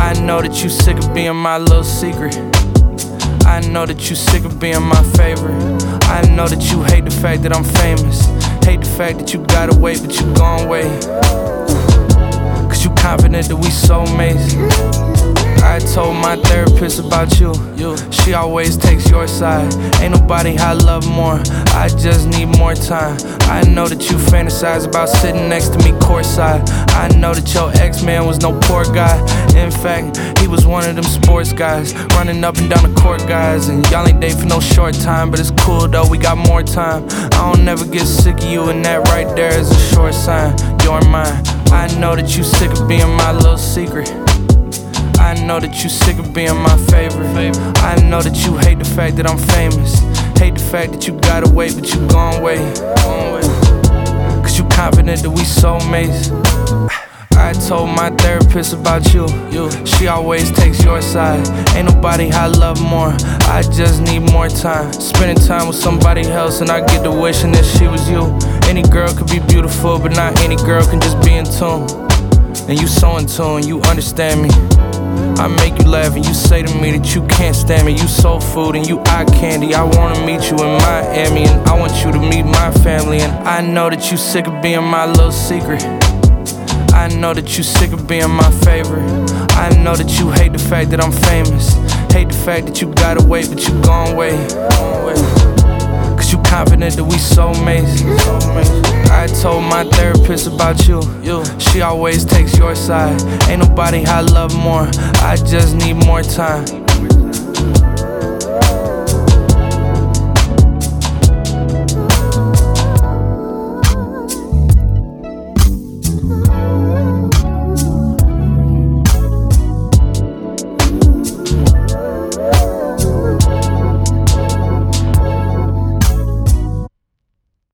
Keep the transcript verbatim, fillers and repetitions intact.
I know that you sick of being my little secret. I know that you sick of being my favorite. I know that you hate the fact that I'm famous. Hate the fact that you gotta wait, but you gon' wait. Cause you confident that we soulmates. I told my therapist about you. She always takes your side. Ain't nobody I love more. I just need more time. I know that you fantasize about sitting next to me courtside. I know that your ex-man was no poor guy. In fact, he was one of them sports guys, running up and down the court guys. And y'all ain't date for no short time, but it's cool though, we got more time. I don't never get sick of you, and that right there is a short sign. You're mine. I know that you sick of being my little secret. I know that you sick of being my favorite. I know that you hate the fact that I'm famous. Hate the fact that you gotta wait, but you gon' wait. Cause you confident that we soulmates. I told my therapist about you. She always takes your side. Ain't nobody I love more. I just need more time. Spending time with somebody else, and I get to wishing that she was you. Any girl could be beautiful, but not any girl can just be in tune. And you so in tune, you understand me. I make you laugh and you say to me that you can't stand me. You soul food and you eye candy. I wanna meet you in Miami, and I want you to meet my family. And I know that you sick of being my little secret. I know that you sick of being my favorite. I know that you hate the fact that I'm famous. Hate the fact that you gotta wait, but you gon' wait. Cause you confident that we soulmates. I told my therapist about you. She always takes your side. Ain't nobody I love more. I just need more time.